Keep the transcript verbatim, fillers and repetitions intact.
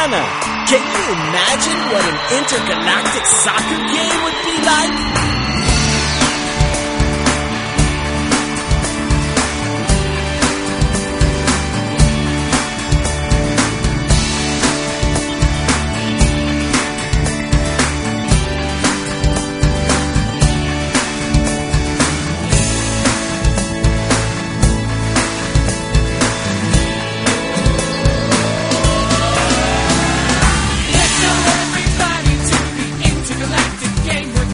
Diana. Can you imagine what an intergalactic soccer game would be?